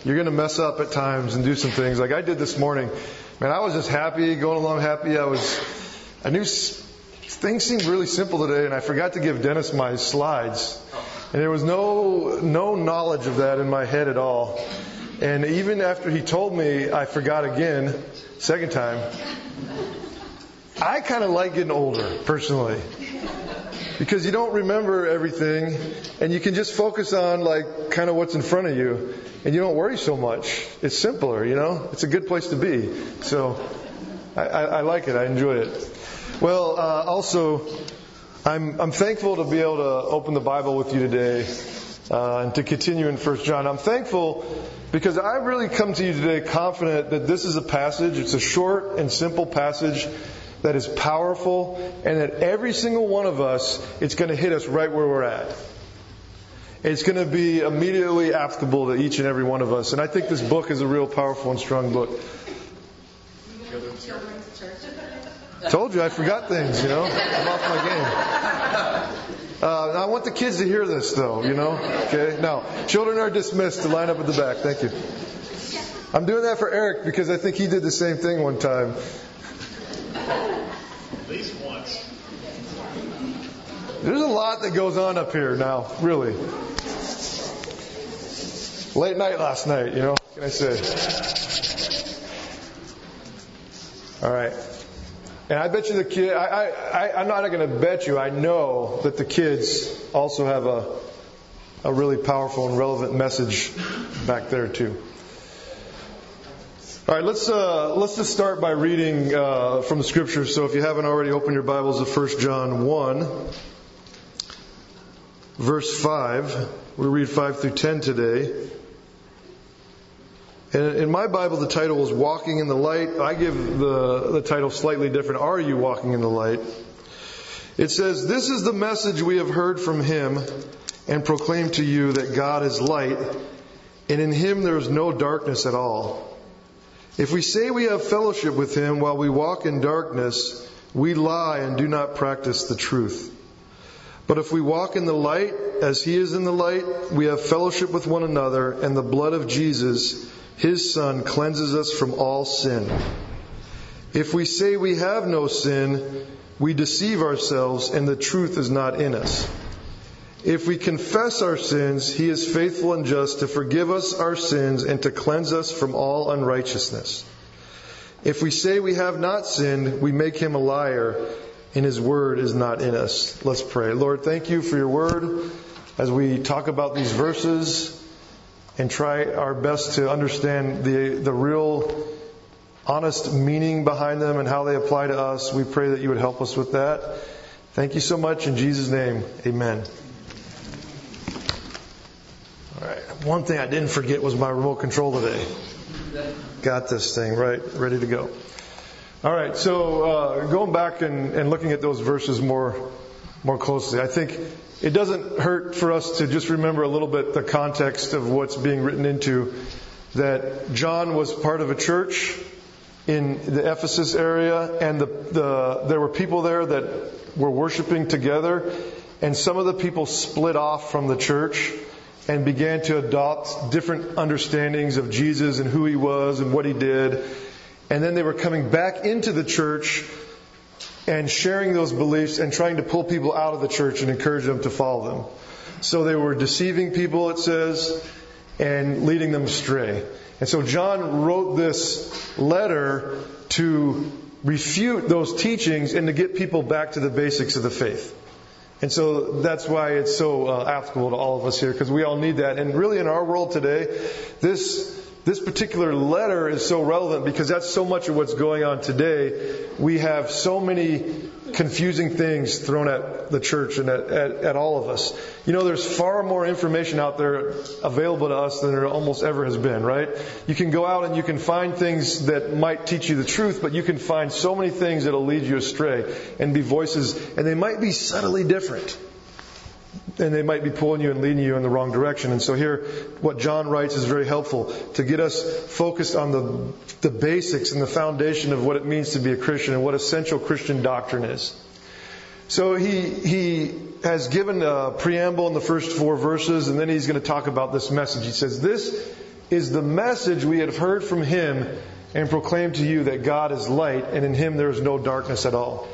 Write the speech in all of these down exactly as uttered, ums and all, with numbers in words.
You're going to mess up at times and do some things like I did this morning. Man, I was just happy, going along happy. I was, I knew things seemed really simple today, and I forgot to give Dennis my slides. And there was no no knowledge of that in my head at all. And even after he told me, I forgot again, second time. I kind of like getting older, personally. Because you don't remember everything, and you can just focus on like kind of what's in front of you, and you don't worry so much. It's simpler, you know. It's a good place to be. So I, I, I like it. I enjoy it. Well, uh, also, I'm I'm thankful to be able to open the Bible with you today uh, and to continue in First John. I'm thankful because I really come to you today confident that this is a passage. It's a short and simple passage that is powerful, and that every single one of us, it's going to hit us right where we're at. It's going to be immediately applicable to each and every one of us. And I think this book is a real powerful and strong book. Told you I forgot things, you know. I'm off my game. Uh, I want the kids to hear this, though, you know. Okay. Now, children are dismissed to line up at the back. Thank you. I'm doing that for Eric because I think he did the same thing one time. At least once. There's a lot that goes on up here now, really. Late night last night, you know. What can I say? All right. And I bet you the kid, I, I, I'm not going to bet you, I know that the kids also have a, a really powerful and relevant message back there too. All right, let's uh, let's just start by reading uh, from the Scriptures. So if you haven't already, open your Bibles to First John one, verse five. We'll read five through ten today. And in my Bible, the title is Walking in the Light. I give the, the title slightly different. Are you walking in the light? It says, "This is the message we have heard from Him and proclaim to you, that God is light, and in Him there is no darkness at all. If we say we have fellowship with Him while we walk in darkness, we lie and do not practice the truth. But if we walk in the light, as He is in the light, we have fellowship with one another, and the blood of Jesus, His Son, cleanses us from all sin. If we say we have no sin, we deceive ourselves, and the truth is not in us. If we confess our sins, He is faithful and just to forgive us our sins and to cleanse us from all unrighteousness. If we say we have not sinned, we make Him a liar, and His word is not in us." Let's pray. Lord, thank You for Your word as we talk about these verses and try our best to understand the the real, honest meaning behind them and how they apply to us. We pray that You would help us with that. Thank You so much. In Jesus' name, amen. All right. One thing I didn't forget was my remote control today. Got this thing right, ready to go. All right. So uh, going back and, and looking at those verses more, more closely, I think it doesn't hurt for us to just remember a little bit the context of what's being written into. That John was part of a church in the Ephesus area, and the, the there were people there that were worshiping together, and some of the people split off from the church and began to adopt different understandings of Jesus and who He was and what He did. And then they were coming back into the church and sharing those beliefs and trying to pull people out of the church and encourage them to follow them. So they were deceiving people, it says, and leading them astray. And so John wrote this letter to refute those teachings and to get people back to the basics of the faith. And so that's why it's so uh, applicable to all of us here, because we all need that. And really in our world today, this this particular letter is so relevant because that's so much of what's going on today. We have so many confusing things thrown at the church and at, at, at all of us. You know, there's far more information out there available to us than there almost ever has been, right? You can go out and you can find things that might teach you the truth, but you can find so many things that'll lead you astray and be voices, and they might be subtly different. And they might be pulling you and leading you in the wrong direction. And so here, what John writes is very helpful to get us focused on the the basics and the foundation of what it means to be a Christian and what essential Christian doctrine is. So he he has given a preamble in the first four verses, and then he's going to talk about this message. He says, "This is the message we have heard from Him and proclaimed to you that God is light and in Him there is no darkness at all.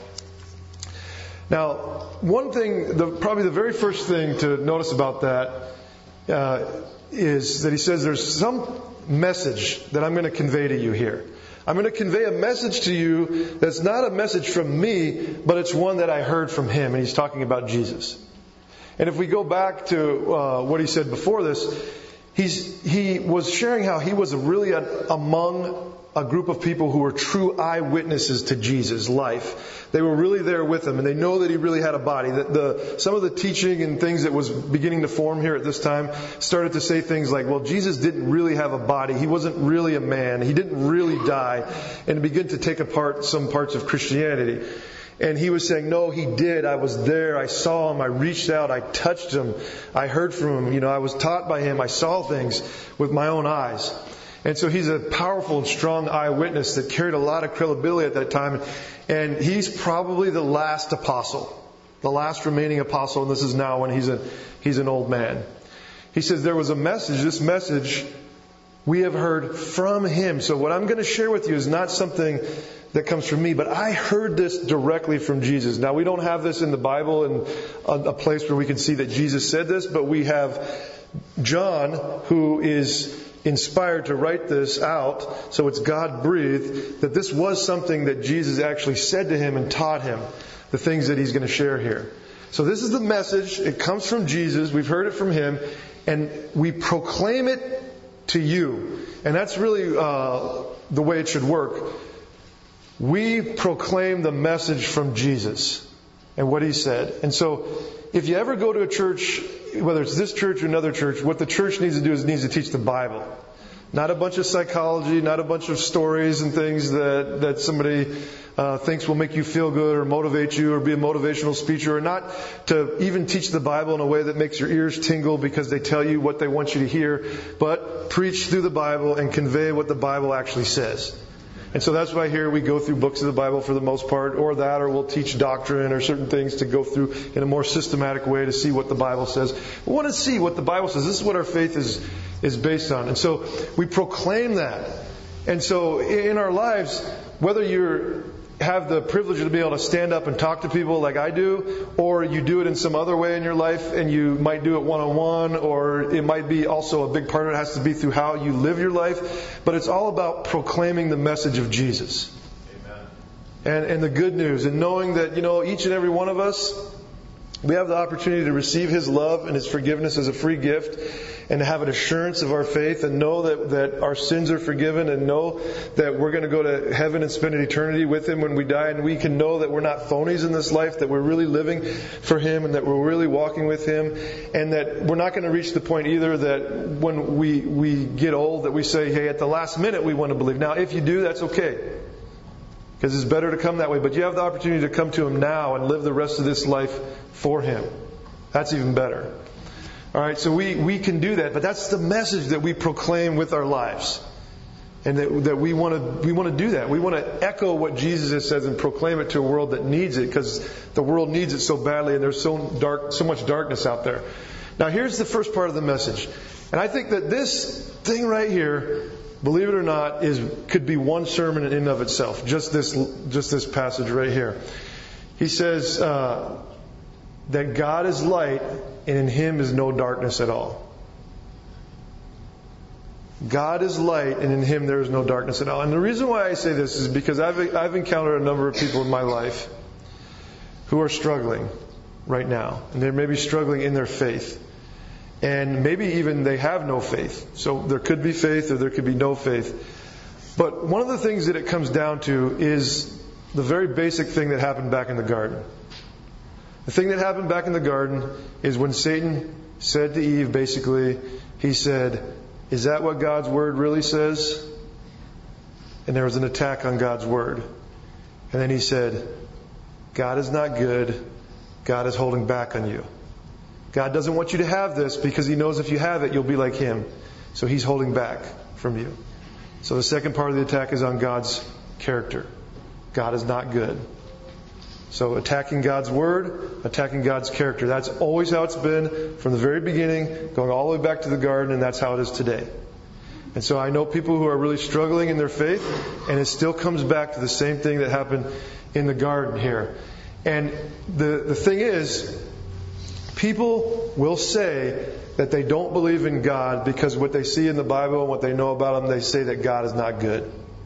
Now, one thing, the, probably the very first thing to notice about that uh, is that He says there's some message that I'm going to convey to you here. I'm going to convey a message to you that's not a message from me, but it's one that I heard from Him. And He's talking about Jesus. And if we go back to uh, what He said before this, he's, He was sharing how He was really a, among a group of people who were true eyewitnesses to Jesus' life. They were really there with Him, and they know that He really had a body. That the some of the teaching and things that was beginning to form here at this time started to say things like, well, Jesus didn't really have a body. He wasn't really a man. He didn't really die, and begin to take apart some parts of Christianity. And he was saying, no, He did. I was there. I saw Him. I reached out. I touched Him. I heard from Him. You know, I was taught by Him. I saw things with my own eyes. And so He's a powerful and strong eyewitness that carried a lot of credibility at that time. And He's probably the last apostle, the last remaining apostle. And this is now when he's a he's an old man. He says there was a message. This message we have heard from Him. So what I'm going to share with you is not something that comes from me, but I heard this directly from Jesus. Now, we don't have this in the Bible in a, a place where we can see that Jesus said this, but we have John, who is inspired to write this out, so it's God-breathed, that this was something that Jesus actually said to him and taught him, the things that He's going to share here. So this is the message. It comes from Jesus. We've heard it from Him, and we proclaim it to you. And that's really uh, the way it should work. We proclaim the message from Jesus and what He said. And so if you ever go to a church, whether it's this church or another church, what the church needs to do is it needs to teach the Bible. Not a bunch of psychology, not a bunch of stories and things that, that somebody uh, thinks will make you feel good or motivate you or be a motivational speaker, or not to even teach the Bible in a way that makes your ears tingle because they tell you what they want you to hear, but preach through the Bible and convey what the Bible actually says. And so that's why here we go through books of the Bible for the most part, or that, or we'll teach doctrine or certain things to go through in a more systematic way to see what the Bible says. We want to see what the Bible says. This is what our faith is, is based on. And so we proclaim that. And so in our lives, whether you're have the privilege to be able to stand up and talk to people like I do, or you do it in some other way in your life, and you might do it one-on-one, or it might be also a big part of it has to be through how you live your life. But it's all about proclaiming the message of Jesus. Amen. And, and the good news, and knowing that, you know, each and every one of us, we have the opportunity to receive His love and His forgiveness as a free gift, and to have an assurance of our faith, and know that, that our sins are forgiven, and know that we're going to go to heaven and spend an eternity with Him when we die. And we can know that we're not phonies in this life, that we're really living for Him, and that we're really walking with Him, and that we're not going to reach the point either that when we, we get old that we say, hey, at the last minute we want to believe. Now, if you do, that's okay, because it's better to come that way. But you have the opportunity to come to Him now and live the rest of this life for Him. That's even better. All right, so we, we can do that, but that's the message that we proclaim with our lives, and that, that we want to we want to do that. We want to echo what Jesus has said and proclaim it to a world that needs it, because the world needs it so badly, and there's so dark, so much darkness out there. Now, here's the first part of the message, and I think that this thing right here, believe it or not, is could be one sermon in and of itself. Just this, just this passage right here. He says uh, that God is light, and in Him is no darkness at all. God is light, and in Him there is no darkness at all. And the reason why I say this is because I've I've encountered a number of people in my life who are struggling right now, and they may be struggling in their faith, and maybe even they have no faith. So there could be faith, or there could be no faith. But one of the things that it comes down to is the very basic thing that happened back in the garden. The thing that happened back in the garden is when Satan said to Eve, basically, he said, is that what God's Word really says? And there was an attack on God's Word. And then he said, God is not good. God is holding back on you. God doesn't want you to have this because He knows if you have it, you'll be like Him. So He's holding back from you. So the second part of the attack is on God's character. God is not good. So attacking God's Word, attacking God's character. That's always how it's been from the very beginning, going all the way back to the garden, and that's how it is today. And so I know people who are really struggling in their faith, and it still comes back to the same thing that happened in the garden here. And the, the thing is, people will say that they don't believe in God because what they see in the Bible and what they know about Him, they say that God is not good.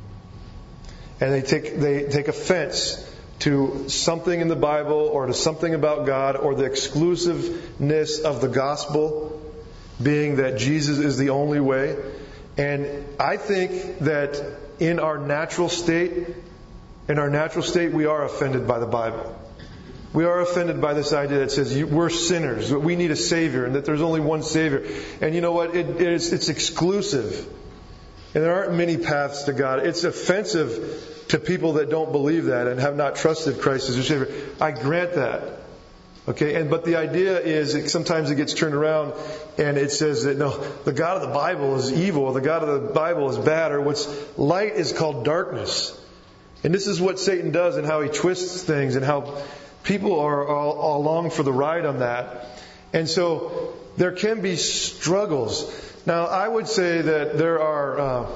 And they take they take offense to something in the Bible or to something about God or the exclusiveness of the gospel being that Jesus is the only way. And I think that in our natural state, in our natural state, we are offended by the Bible. We are offended by this idea that says we're sinners, that we need a Savior, and that there's only one Savior. And you know what? It, it's, it's exclusive. And there aren't many paths to God. It's offensive to people that don't believe that and have not trusted Christ as their Savior. I grant that. Okay, and but the idea is that sometimes it gets turned around and it says that no, the God of the Bible is evil, the God of the Bible is bad, or what's light is called darkness. And this is what Satan does and how he twists things and how people are all, all along for the ride on that. And so there can be struggles. Now, I would say that there are uh,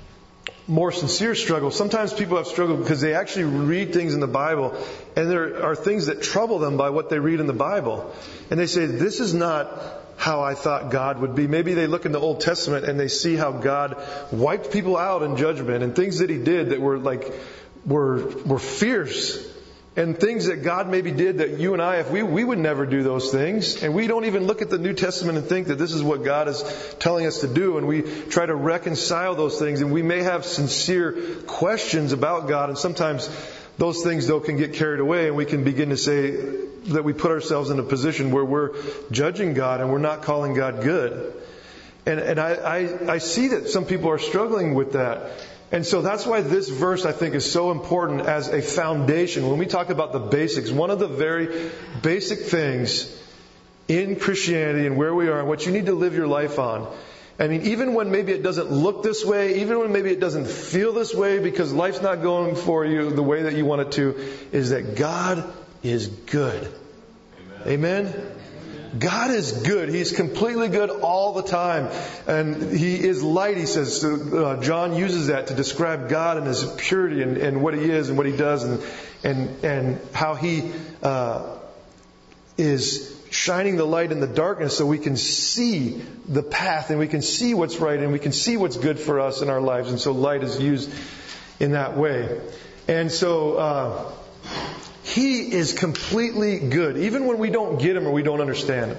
more sincere struggles. Sometimes people have struggled because they actually read things in the Bible and there are things that trouble them by what they read in the Bible. And they say, this is not how I thought God would be. Maybe they look in the Old Testament and they see how God wiped people out in judgment and things that He did that were like, were, were fierce. And things that God maybe did that you and I, if we, we would never do those things. And we don't even look at the New Testament and think that this is what God is telling us to do. And we try to reconcile those things. And we may have sincere questions about God. And sometimes those things, though, can get carried away. And we can begin to say that we put ourselves in a position where we're judging God and we're not calling God good. And, and I, I, I see that some people are struggling with that. And so that's why this verse, I think, is so important as a foundation. When we talk about the basics, one of the very basic things in Christianity and where we are and what you need to live your life on. I mean, even when maybe it doesn't look this way, even when maybe it doesn't feel this way because life's not going for you the way that you want it to, is that God is good. Amen? Amen? God is good. He's completely good all the time. And He is light, he says. So, uh, John uses that to describe God and His purity and, and what He is and what He does and and, and how He uh, is shining the light in the darkness so we can see the path and we can see what's right and we can see what's good for us in our lives. And so light is used in that way. And so Uh, He is completely good, even when we don't get Him or we don't understand Him.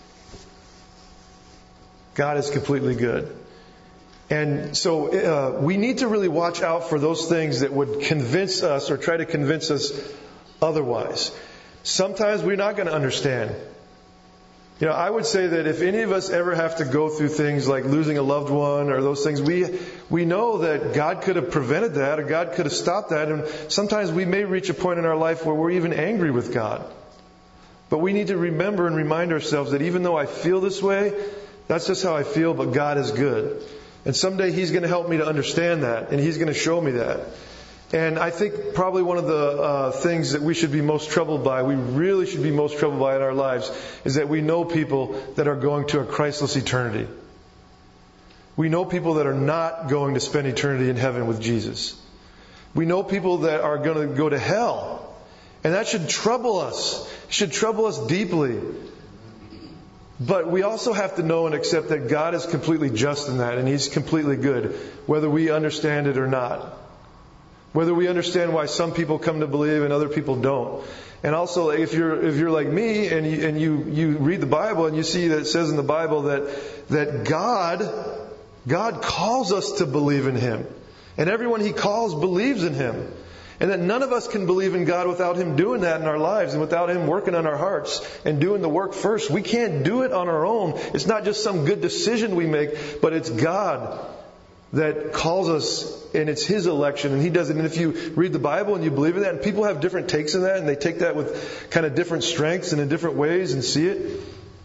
God is completely good. And so uh, we need to really watch out for those things that would convince us or try to convince us otherwise. Sometimes we're not going to understand. You know, I would say that if any of us ever have to go through things like losing a loved one or those things, we we know that God could have prevented that or God could have stopped that. And sometimes we may reach a point in our life where we're even angry with God. But we need to remember and remind ourselves that even though I feel this way, that's just how I feel, but God is good. And someday He's going to help me to understand that, and He's going to show me that. And I think probably one of the uh, things that we should be most troubled by, we really should be most troubled by in our lives, is that we know people that are going to a Christless eternity. We know people that are not going to spend eternity in heaven with Jesus. We know people that are going to go to hell. And that should trouble us. It should trouble us deeply. But we also have to know and accept that God is completely just in that, and He's completely good, whether we understand it or not. Whether we understand why some people come to believe and other people don't. And also, if you're if you're like me and you, and you you read the Bible and you see that it says in the Bible that that God God calls us to believe in Him, and everyone He calls believes in Him, and that none of us can believe in God without Him doing that in our lives and without Him working on our hearts and doing the work first. We can't do it on our own. It's not just some good decision we make, but it's God that calls us, and it's His election, and He does it. And if you read the Bible and you believe in that, and people have different takes in that, and they take that with kind of different strengths and in different ways and see it.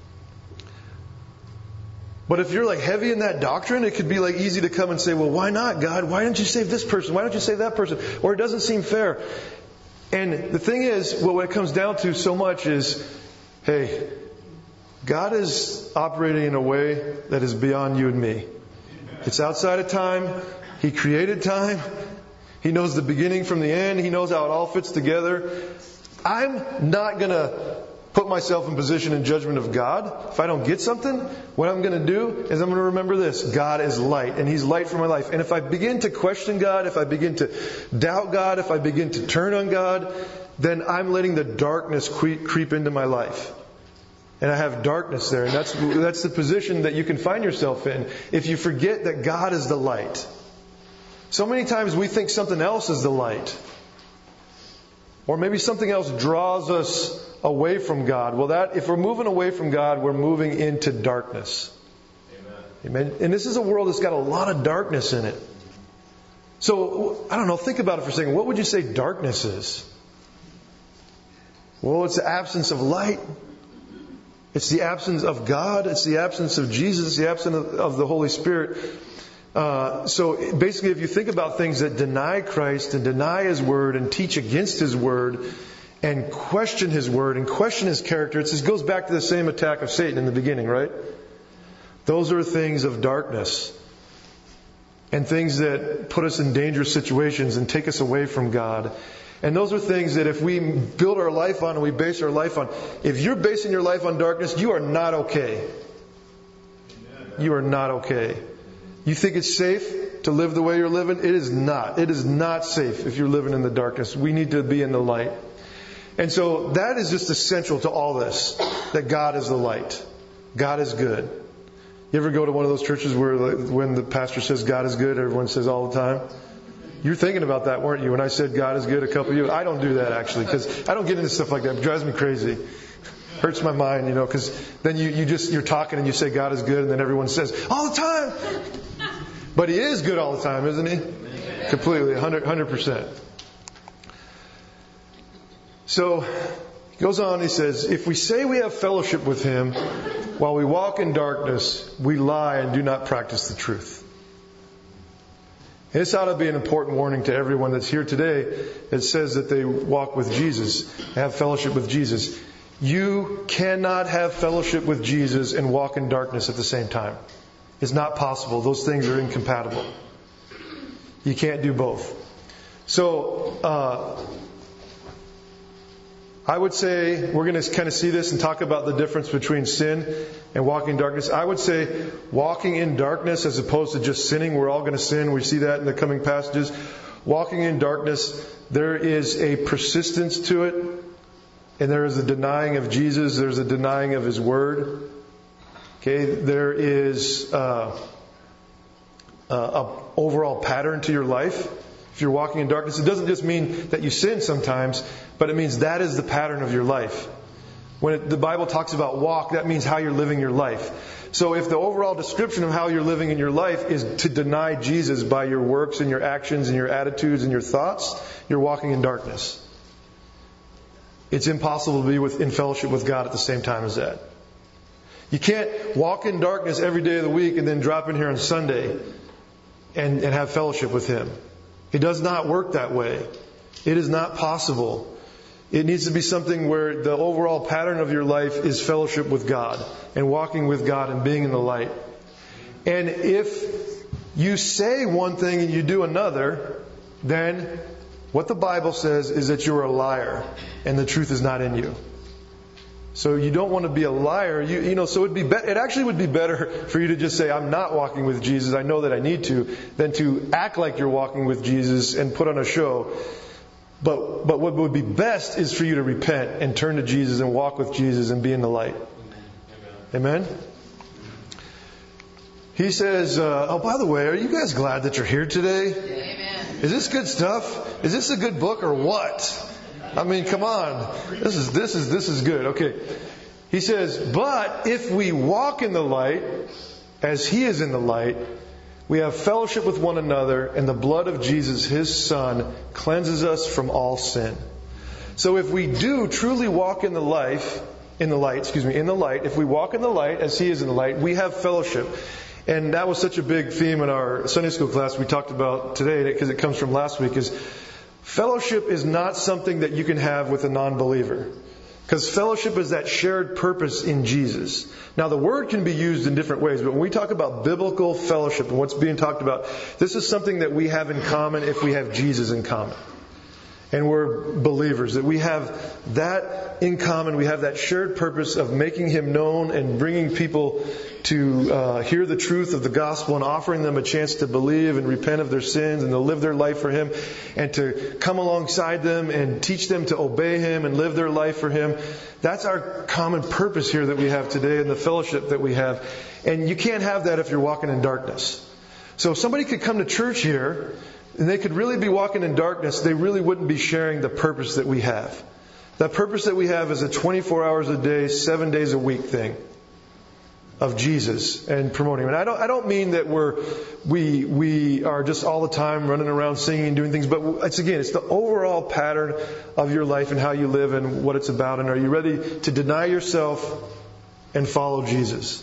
But if you're like heavy in that doctrine, it could be like easy to come and say, well, why not, God? Why don't you save this person? Why don't you save that person? Or it doesn't seem fair. And the thing is, well, what it comes down to so much is, hey, God is operating in a way that is beyond you and me. It's outside of time. He created time. He knows the beginning from the end. He knows how it all fits together. I'm not going to put myself in position in judgment of God. If I don't get something, what I'm going to do is I'm going to remember this. God is light, and He's light for my life. And if I begin to question God, if I begin to doubt God, if I begin to turn on God, then I'm letting the darkness creep into my life. And I have darkness there. And that's, that's the position that you can find yourself in if you forget that God is the light. So many times we think something else is the light. Or maybe something else draws us away from God. Well, that if we're moving away from God, we're moving into darkness. Amen. Amen. And this is a world that's got a lot of darkness in it. So, I don't know, think about it for a second. What would you say darkness is? Well, it's the absence of light. It's the absence of God. It's the absence of Jesus. It's the absence of, of the Holy Spirit. Uh, so basically, if you think about things that deny Christ and deny His Word and teach against His Word and question His Word and question His character, it goes back to the same attack of Satan in the beginning, right? Those are things of darkness and things that put us in dangerous situations and take us away from God. And those are things that if we build our life on and we base our life on, if you're basing your life on darkness, you are not okay. You are not okay. You think it's safe to live the way you're living? It is not. It is not safe if you're living in the darkness. We need to be in the light. And so that is just essential to all this, that God is the light. God is good. You ever go to one of those churches where when the pastor says God is good, everyone says all the time? You're thinking about that, weren't you? When I said God is good a couple of years, I don't do that actually, because I don't get into stuff like that. It drives me crazy. Hurts my mind, you know, because then you, you just, you're talking and you say God is good, and then everyone says, all the time! But He is good all the time, isn't He? Completely, one hundred percent. So, he goes on, he says, if we say we have fellowship with Him while we walk in darkness, we lie and do not practice the truth. And this ought to be an important warning to everyone that's here today that says that they walk with Jesus, have fellowship with Jesus. You cannot have fellowship with Jesus and walk in darkness at the same time. It's not possible. Those things are incompatible. You can't do both. So, uh, I would say, we're going to kind of see this and talk about the difference between sin and walking in darkness. I would say walking in darkness as opposed to just sinning. We're all going to sin. We see that in the coming passages. Walking in darkness, there is a persistence to it. And there is a denying of Jesus. There's a denying of His Word. Okay, there is uh, uh, a overall pattern to your life. If you're walking in darkness, it doesn't just mean that you sin sometimes, but it means that is the pattern of your life. When it, the Bible talks about walk, that means how you're living your life. So if the overall description of how you're living in your life is to deny Jesus by your works and your actions and your attitudes and your thoughts, you're walking in darkness. It's impossible to be with, in fellowship with God at the same time as that. You can't walk in darkness every day of the week and then drop in here on Sunday and, and have fellowship with Him. It does not work that way. It is not possible. It needs to be something where the overall pattern of your life is fellowship with God and walking with God and being in the light. And if you say one thing and you do another, then what the Bible says is that you're a liar and the truth is not in you. So you don't want to be a liar. You, you know, so it'd be, be it actually would be better for you to just say, I'm not walking with Jesus. I know that I need to, than to act like you're walking with Jesus and put on a show. But, but what would be best is for you to repent and turn to Jesus and walk with Jesus and be in the light. Amen? Amen? He says, uh, oh, by the way, are you guys glad that you're here today? Amen. Is this good stuff? Is this a good book or what? I mean, come on. This is, this is, this is good. Okay. He says, but if we walk in the light as He is in the light, we have fellowship with one another, and the blood of Jesus, His Son, cleanses us from all sin. So if we do truly walk in the life, in the light, excuse me, in the light, if we walk in the light as He is in the light, we have fellowship. And that was such a big theme in our Sunday school class we talked about today, because it comes from last week, is fellowship is not something that you can have with a non-believer. Because fellowship is that shared purpose in Jesus. Now, the word can be used in different ways, but when we talk about biblical fellowship and what's being talked about, this is something that we have in common if we have Jesus in common. And we're believers, that we have that in common. We have that shared purpose of making Him known and bringing people to uh, hear the truth of the gospel and offering them a chance to believe and repent of their sins and to live their life for Him and to come alongside them and teach them to obey Him and live their life for Him. That's our common purpose here that we have today and the fellowship that we have. And you can't have that if you're walking in darkness. So somebody could come to church here and they could really be walking in darkness. They really wouldn't be sharing the purpose that we have. That purpose that we have is a twenty-four hours a day, seven days a week thing of Jesus and promoting Him. And I don't, I don't mean that we're, we, we are just all the time running around singing and doing things, but it's again, it's the overall pattern of your life and how you live and what it's about. And are you ready to deny yourself and follow Jesus?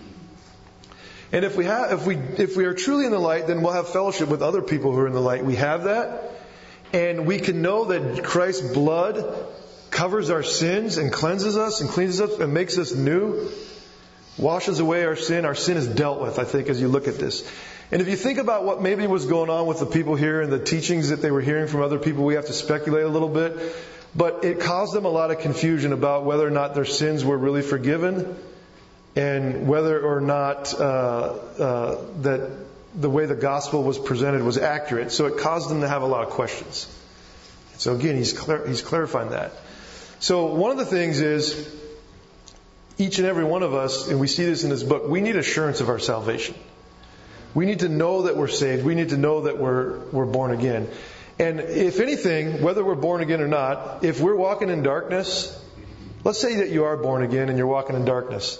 And if we have, if we, if we are truly in the light, then we'll have fellowship with other people who are in the light. We have that. And we can know that Christ's blood covers our sins and cleanses us and cleanses us and makes us new. Washes away our sin. Our sin is dealt with, I think, as you look at this. And if you think about what maybe was going on with the people here and the teachings that they were hearing from other people, we have to speculate a little bit. But it caused them a lot of confusion about whether or not their sins were really forgiven. And whether or not uh, uh, that the way the gospel was presented was accurate. So it caused them to have a lot of questions. So again, he's clar- he's clarifying that. So one of the things is, each and every one of us, and we see this in this book, we need assurance of our salvation. We need to know that we're saved. We need to know that we're we're born again. And if anything, whether we're born again or not, if we're walking in darkness, let's say that you are born again and you're walking in darkness.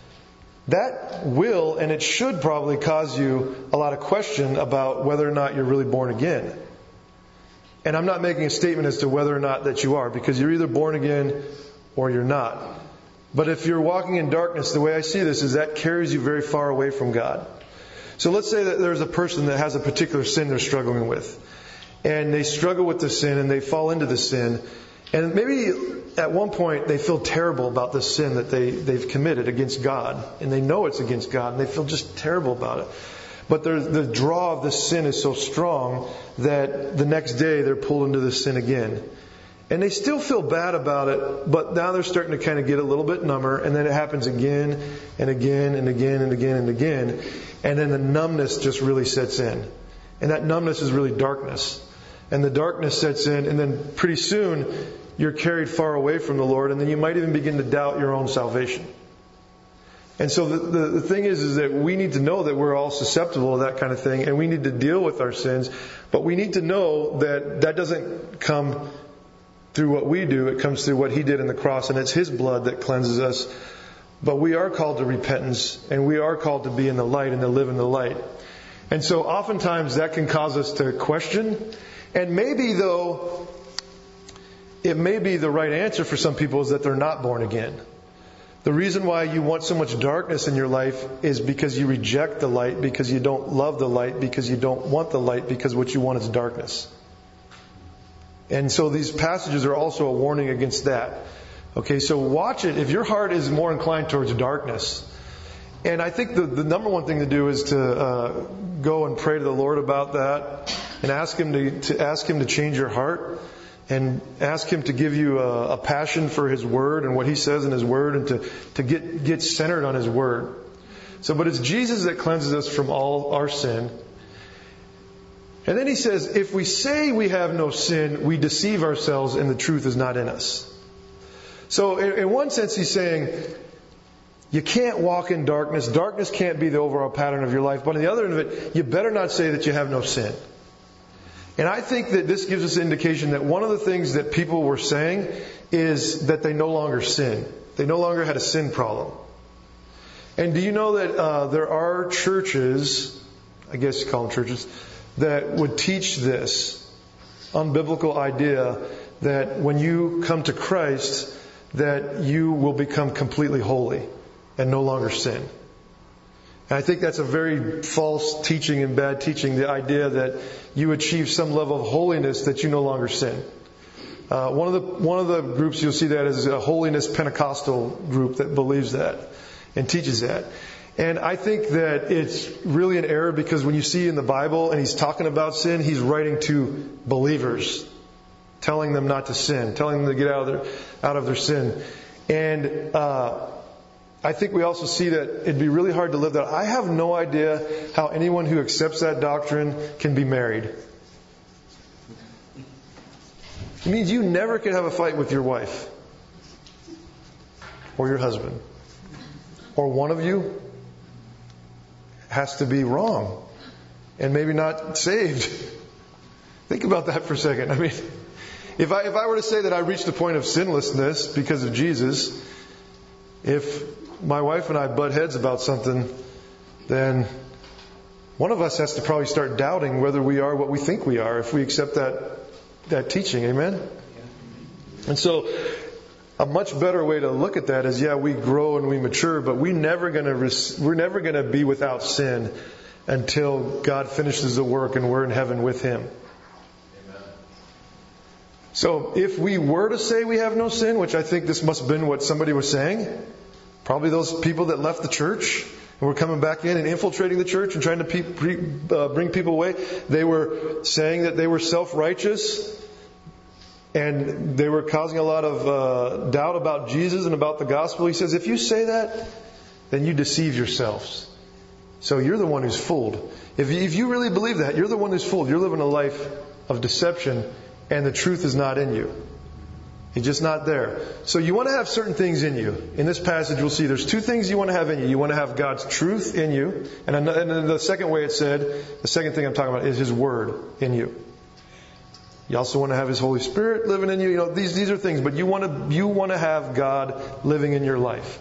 That will and it should probably cause you a lot of question about whether or not you're really born again. And I'm not making a statement as to whether or not that you are, because you're either born again or you're not. But if you're walking in darkness, the way I see this is that carries you very far away from God. So let's say that there's a person that has a particular sin they're struggling with. And they struggle with the sin and they fall into the sin. And maybe at one point they feel terrible about the sin that they, they've committed against God. And they know it's against God and they feel just terrible about it. But the draw of the sin is so strong that the next day they're pulled into the sin again. And they still feel bad about it, but now they're starting to kind of get a little bit number, and then it happens again and again and again and again and again. And then the numbness just really sets in. And that numbness is really darkness. And the darkness sets in, and then pretty soon you're carried far away from the Lord, and then you might even begin to doubt your own salvation. And so the, the, the thing is, is that we need to know that we're all susceptible to that kind of thing, and we need to deal with our sins. But we need to know that that doesn't come through what we do. It comes through what He did in the cross, and it's His blood that cleanses us. But we are called to repentance, and we are called to be in the light and to live in the light. And so oftentimes that can cause us to question. And maybe, though, it may be the right answer for some people is that they're not born again. The reason why you want so much darkness in your life is because you reject the light, because you don't love the light, because you don't want the light, because what you want is darkness. And so these passages are also a warning against that. Okay, so watch it. If your heart is more inclined towards darkness, and I think the, the number one thing to do is to uh, go and pray to the Lord about that, and ask Him to, to ask Him to change your heart, and ask Him to give you a, a passion for His Word and what He says in His Word, and to, to get get centered on His Word. So, but it's Jesus that cleanses us from all our sin. And then He says, if we say we have no sin, we deceive ourselves and the truth is not in us. So in, in one sense, He's saying, you can't walk in darkness. Darkness can't be the overall pattern of your life. But on the other end of it, you better not say that you have no sin. And I think that this gives us an indication that one of the things that people were saying is that they no longer sin. They no longer had a sin problem. And do you know that uh, there are churches, I guess you call them churches, that would teach this unbiblical idea that when you come to Christ, that you will become completely holy and no longer sin. And I think that's a very false teaching and bad teaching, the idea that you achieve some level of holiness that you no longer sin. Uh, one of the one of the groups you'll see that is a holiness Pentecostal group that believes that and teaches that. And I think that it's really an error because when you see in the Bible and he's talking about sin, he's writing to believers, telling them not to sin, telling them to get out of their out of their sin. And uh, I think we also see that it'd be really hard to live that. I have no idea how anyone who accepts that doctrine can be married. It means you never could have a fight with your wife or your husband. Or one of you has to be wrong and maybe not saved. Think about that for a second. I mean, if I if I were to say that I reached a point of sinlessness because of Jesus, if my wife and I butt heads about something, then one of us has to probably start doubting whether we are what we think we are if we accept that that teaching. Amen? And so a much better way to look at that is, yeah, we grow and we mature, but we never gonna we're never going to be without sin until God finishes the work and we're in heaven with Him. Amen. So if we were to say we have no sin, which I think this must have been what somebody was saying, probably those people that left the church and were coming back in and infiltrating the church and trying to pe- pre- uh, bring people away, they were saying that they were self-righteous and they were causing a lot of uh, doubt about Jesus and about the gospel. He says, if you say that, then you deceive yourselves. So you're the one who's fooled. If you, if you really believe that, you're the one who's fooled. You're living a life of deception and the truth is not in you. It's just not there. So you want to have certain things in you. In this passage, we'll see there's two things you want to have in you. You want to have God's truth in you. And then the second way it said, the second thing I'm talking about is His Word in you. You also want to have His Holy Spirit living in you. You know, these, these are things, but you want to, you want to have God living in your life.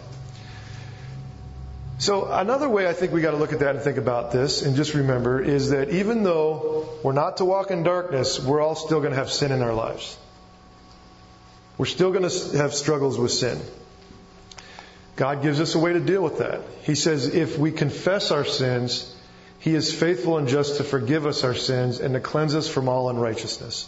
So another way I think we got to look at that and think about this and just remember is that even though we're not to walk in darkness, we're all still going to have sin in our lives. We're still going to have struggles with sin. God gives us a way to deal with that. He says if we confess our sins, He is faithful and just to forgive us our sins and to cleanse us from all unrighteousness.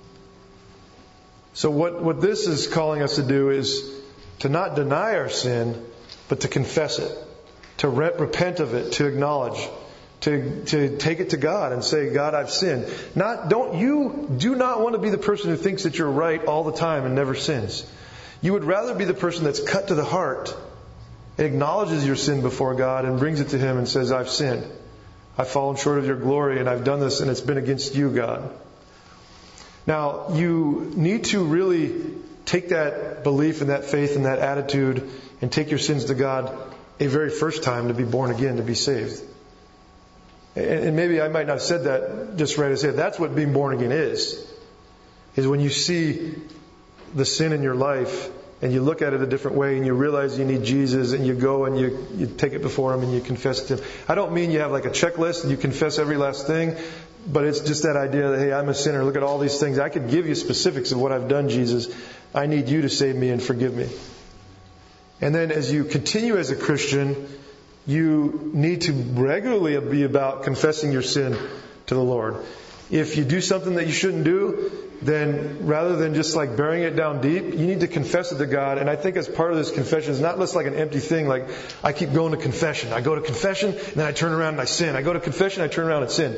So what, what this is calling us to do is to not deny our sin, but to confess it, to re- repent of it, to acknowledge, to, to take it to God and say, God, I've sinned. Not, don't, you do not want to be the person who thinks that you're right all the time and never sins. You would rather be the person that's cut to the heart, acknowledges your sin before God and brings it to Him and says, I've sinned. I've fallen short of your glory and I've done this and it's been against you, God. Now, you need to really take that belief and that faith and that attitude and take your sins to God a very first time to be born again, to be saved. And maybe I might not have said that just right. I said that's what being born again is. Is when you see the sin in your life and you look at it a different way and you realize you need Jesus and you go and you, you take it before Him and you confess it to Him. I don't mean you have like a checklist and you confess every last thing, but it's just that idea that, hey, I'm a sinner. Look at all these things. I could give you specifics of what I've done, Jesus. I need you to save me and forgive me. And then as you continue as a Christian, you need to regularly be about confessing your sin to the Lord. If you do something that you shouldn't do, then rather than just like burying it down deep, you need to confess it to God. And I think as part of this confession, it's not just like an empty thing, like I keep going to confession. I go to confession, and then I turn around and I sin. I go to confession, I turn around and sin.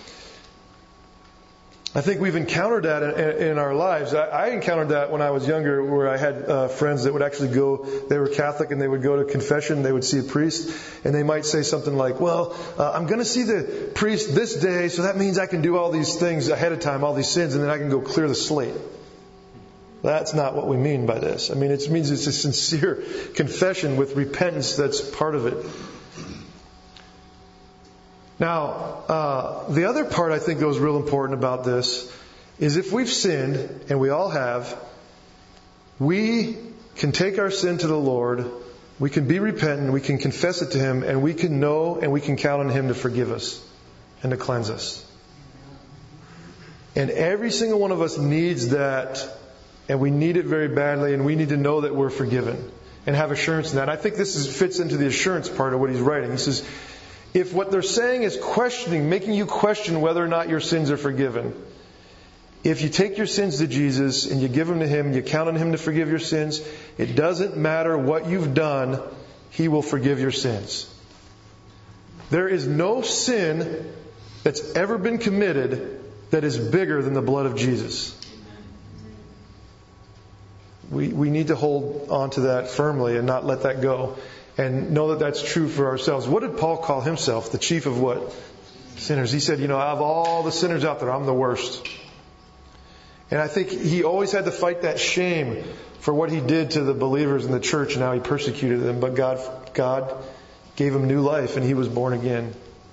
I think we've encountered that in, in our lives. I, I encountered that when I was younger, where I had uh, friends that would actually go, they were Catholic, and they would go to confession, they would see a priest, and they might say something like, well, uh, I'm going to see the priest this day, so that means I can do all these things ahead of time, all these sins, and then I can go clear the slate. That's not what we mean by this. I mean, it means it's a sincere confession with repentance that's part of it. Now, uh, the other part I think that was real important about this is if we've sinned, and we all have, we can take our sin to the Lord, we can be repentant, we can confess it to Him, and we can know and we can count on Him to forgive us and to cleanse us. And every single one of us needs that, and we need it very badly, and we need to know that we're forgiven and have assurance in that. And I think this is, fits into the assurance part of what he's writing. He says, if what they're saying is questioning, making you question whether or not your sins are forgiven, If you take your sins to Jesus and you give them to Him, you count on Him to forgive your sins, it doesn't matter what you've done, He will forgive your sins. There is no sin that's ever been committed that is bigger than the blood of Jesus. We we need to hold on to that firmly and not let that go. And know that that's true for ourselves. What did Paul call himself? The chief of what? Sinners. He said, you know, out of all the sinners out there, I'm the worst. And I think he always had to fight that shame for what he did to the believers in the church and how he persecuted them. But God, God gave him new life and he was born again.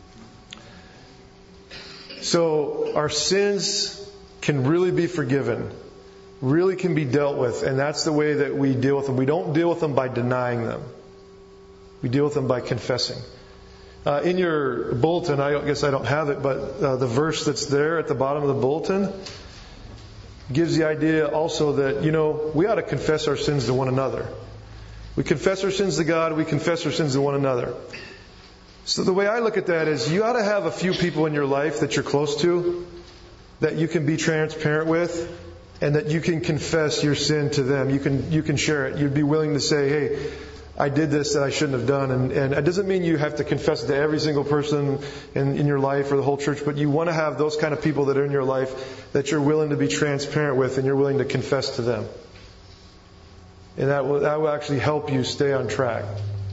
So our sins can really be forgiven, really can be dealt with. And that's the way that we deal with them. We don't deal with them by denying them. We deal with them by confessing. Uh, in your bulletin, I guess I don't have it, but uh, the verse that's there at the bottom of the bulletin gives the idea also that, you know, we ought to confess our sins to one another. We confess our sins to God, we confess our sins to one another. So the way I look at that is you ought to have a few people in your life that you're close to, that you can be transparent with, and that you can confess your sin to them. You can you can share it. You'd be willing to say, hey, I did this that I shouldn't have done. And, and it doesn't mean you have to confess it to every single person in, in your life or the whole church, but you want to have those kind of people that are in your life that you're willing to be transparent with and you're willing to confess to them. And that will, that will actually help you stay on track.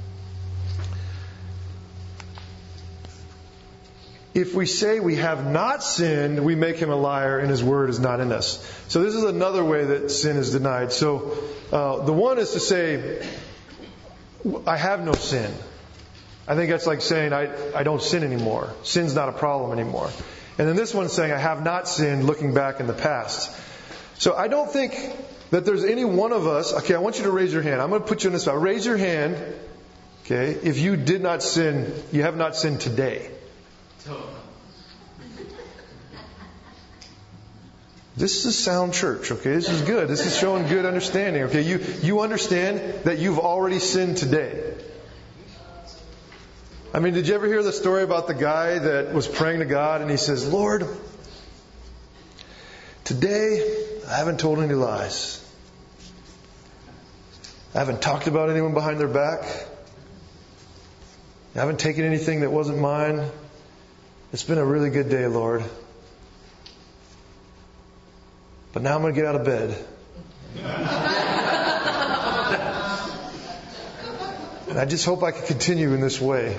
If we say we have not sinned, we make Him a liar and His word is not in us. So this is another way that sin is denied. So uh, the one is to say, I have no sin. I think that's like saying I, I don't sin anymore. Sin's not a problem anymore. And then this one's saying I have not sinned, looking back in the past. So I don't think that there's any one of us. Okay, I want you to raise your hand. I'm going to put you in this spot. Raise your hand. Okay, if you did not sin, you have not sinned today. This is a sound church, okay? This is good. This is showing good understanding, okay? You you understand that you've already sinned today. I mean, did you ever hear the story about the guy that was praying to God and he says, Lord, today I haven't told any lies. I haven't talked about anyone behind their back. I haven't taken anything that wasn't mine. It's been a really good day, Lord. But now I'm going to get out of bed. And I just hope I can continue in this way.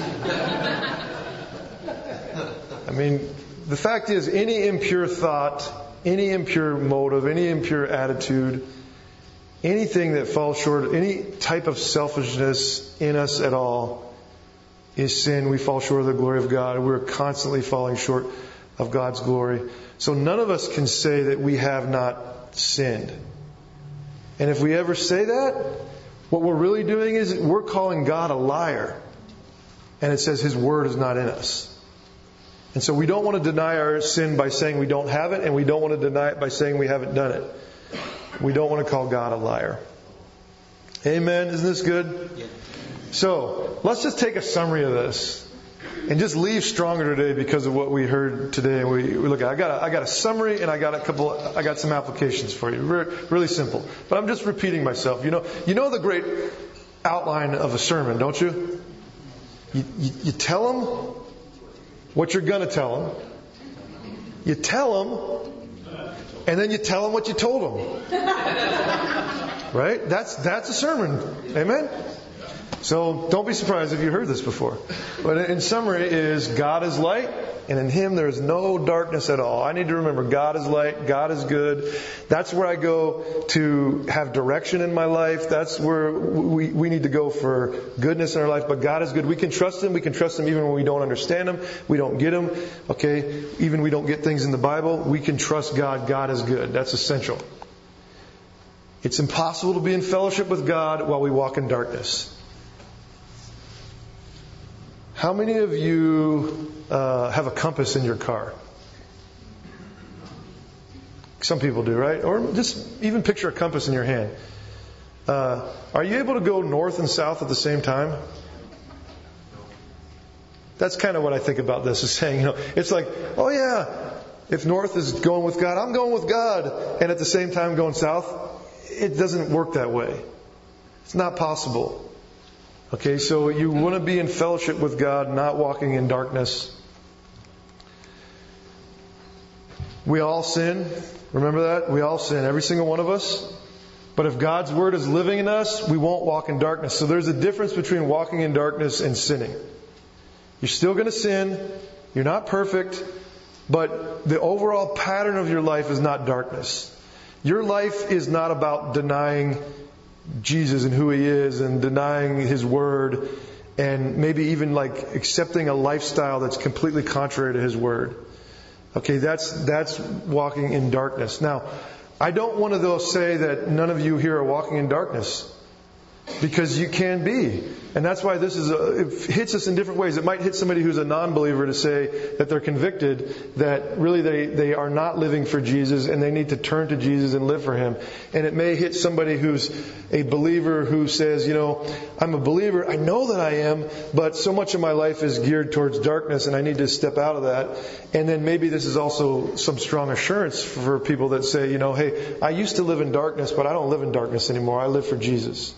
I mean, the fact is, any impure thought, any impure motive, any impure attitude, anything that falls short, any type of selfishness in us at all is sin. We fall short of the glory of God. We're constantly falling short of God's glory. So none of us can say that we have not sinned. And if we ever say that, what we're really doing is we're calling God a liar. And it says His word is not in us. And so we don't want to deny our sin by saying we don't have it, and we don't want to deny it by saying we haven't done it. We don't want to call God a liar. Amen? Isn't this good? Yeah. So let's just take a summary of this. And just leave stronger today because of what we heard today. And we, we look at. I got a, I got a summary and I got a couple. I got some applications for you. Re- really simple. But I'm just repeating myself. You know, you know the great outline of a sermon, don't you? You, you, you tell them what you're going to tell them. You tell them, and then you tell them what you told them. Right? That's that's a sermon. Amen. So don't be surprised if you heard this before. But in summary is God is light, and in Him there is no darkness at all. I need to remember God is light, God is good. That's where I go to have direction in my life. That's where we, we need to go for goodness in our life. But God is good. We can trust Him. We can trust Him even when we don't understand Him. We don't get Him. Okay? Even we don't get things in the Bible. We can trust God. God is good. That's essential. It's impossible to be in fellowship with God while we walk in darkness. How many of you uh, have a compass in your car? Some people do, right? Or just even picture a compass in your hand. Uh, are you able to go north and south at the same time? That's kind of what I think about this, is saying, you know, it's like, oh yeah, If north is going with God, I'm going with God. And at the same time going south, it doesn't work that way. It's not possible. Okay, so you want to be in fellowship with God, not walking in darkness. We all sin. Remember that? We all sin, every single one of us. But if God's Word is living in us, we won't walk in darkness. So there's a difference between walking in darkness and sinning. You're still going to sin. You're not perfect. But the overall pattern of your life is not darkness. Your life is not about denying Jesus and who He is and denying His Word and maybe even like accepting a lifestyle that's completely contrary to His Word. Okay, that's that's walking in darkness. Now, I don't want to though say that none of you here are walking in darkness, because you can be. And that's why this is a, it hits us in different ways. It might hit somebody who's a non-believer to say that they're convicted that really they, they are not living for Jesus and they need to turn to Jesus and live for Him. And it may hit somebody who's a believer who says, you know, I'm a believer, I know that I am, but so much of my life is geared towards darkness and I need to step out of that. And then maybe this is also some strong assurance for people that say, you know, hey, I used to live in darkness, but I don't live in darkness anymore. I live for Jesus.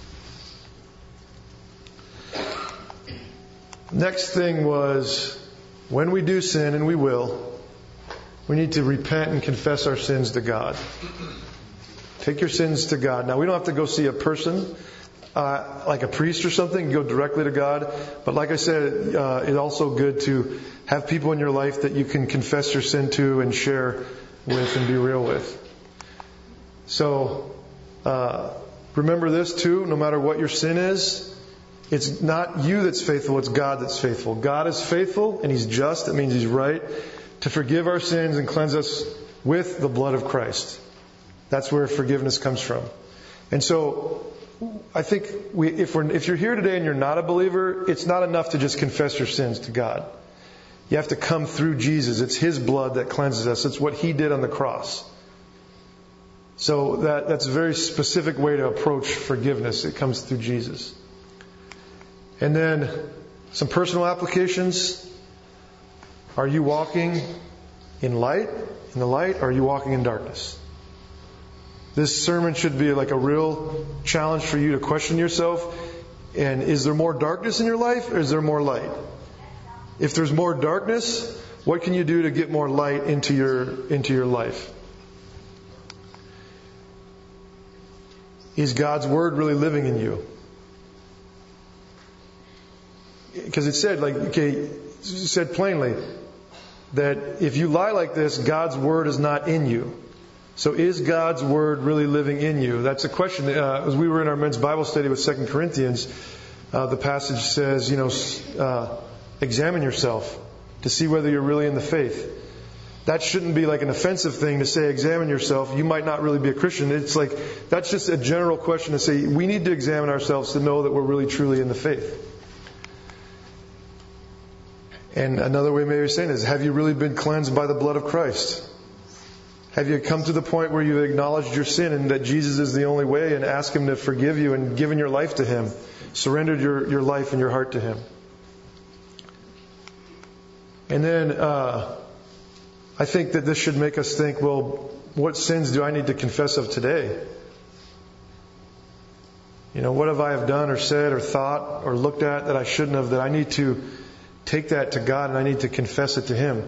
Next thing was, when we do sin, and we will, we need to repent and confess our sins to God. Take your sins to God. Now, we don't have to go see a person, uh, like a priest or something, go directly to God. But like I said, uh, it's also good to have people in your life that you can confess your sin to and share with and be real with. So, uh, remember this too, no matter what your sin is, it's not you that's faithful, it's God that's faithful. God is faithful and He's just, that means He's right, to forgive our sins and cleanse us with the blood of Christ. That's where forgiveness comes from. And so, I think we, if, we're, if you're here today and you're not a believer, it's not enough to just confess your sins to God. You have to come through Jesus. It's His blood that cleanses us. It's what He did on the cross. So that, that's a very specific way to approach forgiveness. It comes through Jesus. And then some personal applications. Are you walking in light, in the light, or are you walking in darkness? This sermon should be like a real challenge for you to question yourself. And is there more darkness in your life, or is there more light? If there's more darkness, what can you do to get more light into your into your life? Is God's Word really living in you? Because it said, like, okay, it said plainly that if you lie like this, God's Word is not in you. So is God's Word really living in you? That's a question. Uh, as we were in our men's Bible study with Second Corinthians, uh, the passage says, you know, uh, examine yourself to see whether you're really in the faith. That shouldn't be like an offensive thing to say, examine yourself. You might not really be a Christian. It's like, that's just a general question to say, we need to examine ourselves to know that we're really truly in the faith. And another way maybe of saying is, have you really been cleansed by the blood of Christ? Have you come to the point where you've acknowledged your sin and that Jesus is the only way and asked Him to forgive you and given your life to Him? Surrendered your, your life and your heart to Him. And then uh, I think that this should make us think, well, what sins do I need to confess of today? You know, what have I have done or said or thought or looked at that I shouldn't have, that I need to take that to God and I need to confess it to Him.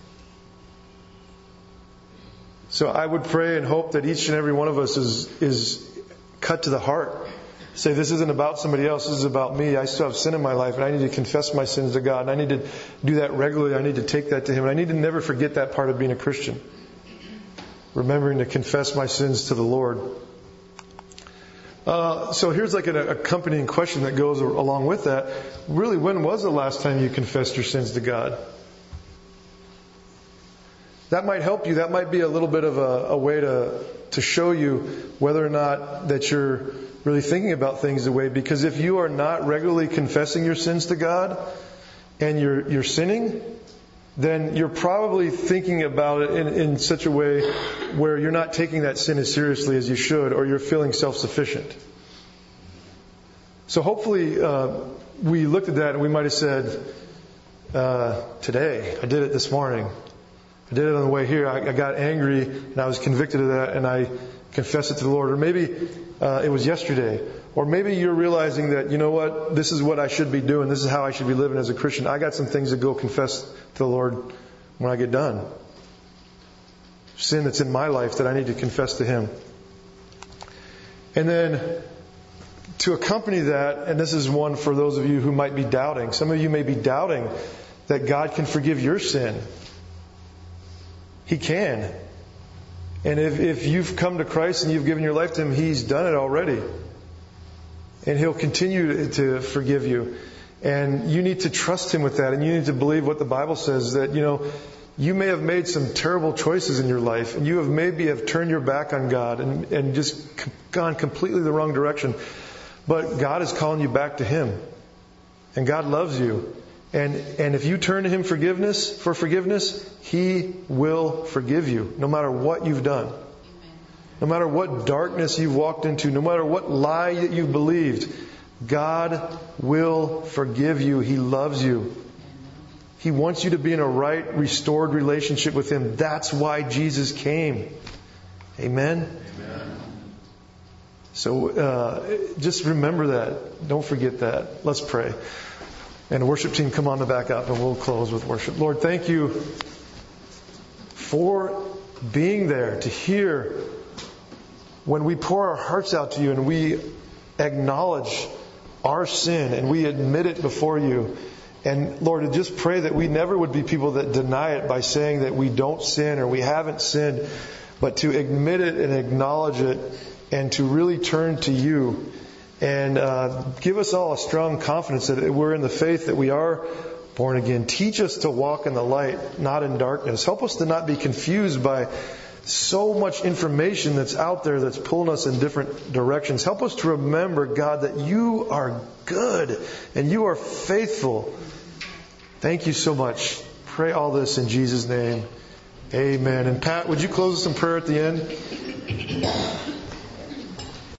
So I would pray and hope that each and every one of us is is cut to the heart. Say, this isn't about somebody else, this is about me. I still have sin in my life and I need to confess my sins to God. And I need to do that regularly. I need to take that to Him. And I need to never forget that part of being a Christian. Remembering to confess my sins to the Lord. Uh, so here's like an accompanying question that goes along with that. Really, when was the last time you confessed your sins to God? That might help you. That might be a little bit of a, a way to to show you whether or not that you're really thinking about things the way. Because if you are not regularly confessing your sins to God and you're you're sinning, then you're probably thinking about it in, in such a way where you're not taking that sin as seriously as you should, or you're feeling self-sufficient. So hopefully uh, we looked at that and we might have said, uh, today, I did it this morning. I did it on the way here. I, I got angry and I was convicted of that, and I confessed it to the Lord. Or maybe uh, it was yesterday. Or maybe you're realizing that, you know what, this is what I should be doing. This is how I should be living as a Christian. I got some things to go confess to the Lord when I get done. Sin that's in my life that I need to confess to Him. And then to accompany that, and this is one for those of you who might be doubting. Some of you may be doubting that God can forgive your sin. He can. And if, if you've come to Christ and you've given your life to Him, He's done it already. And He'll continue to forgive you. And you need to trust Him with that. And you need to believe what the Bible says, that, you know, you may have made some terrible choices in your life, and you have maybe have turned your back on God and, and just gone completely the wrong direction. But God is calling you back to Him. And God loves you. And and if you turn to Him forgiveness for forgiveness, He will forgive you, no matter what you've done. No matter what darkness you've walked into, no matter what lie that you've believed, God will forgive you. He loves you. He wants you to be in a right, restored relationship with Him. That's why Jesus came. Amen? Amen. So uh, just remember that. Don't forget that. Let's pray. And the worship team, come on the back up and we'll close with worship. Lord, thank You for being there to hear when we pour our hearts out to You and we acknowledge our sin and we admit it before You. And Lord, I just pray that we never would be people that deny it by saying that we don't sin or we haven't sinned, but to admit it and acknowledge it and to really turn to You. And uh, give us all a strong confidence that we're in the faith, that we are born again. Teach us to walk in the light, not in darkness. Help us to not be confused by so much information that's out there that's pulling us in different directions. Help us to remember, God, that You are good and You are faithful. Thank You so much. Pray all this in Jesus' name. Amen. And Pat, would you close us in prayer at the end?